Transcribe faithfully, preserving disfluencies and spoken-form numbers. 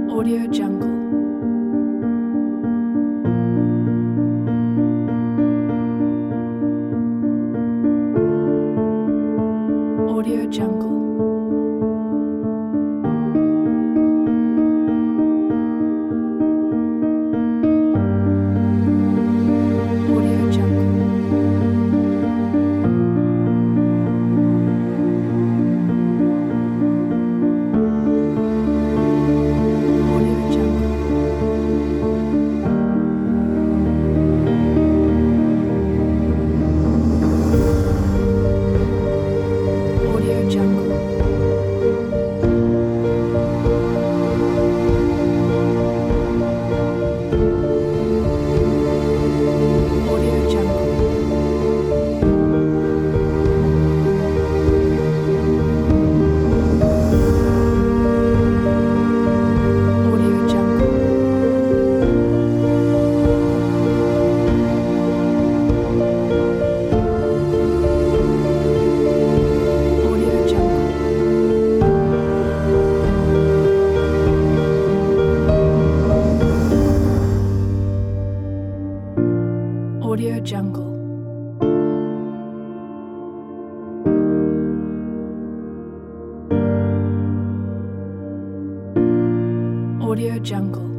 Audio Jungle. Audio Jungle. Audio Jungle. Audio Jungle. Audio Jungle. Audio Jungle. Audio Jungle. Audio Jungle. Audio Jungle. Audio Jungle.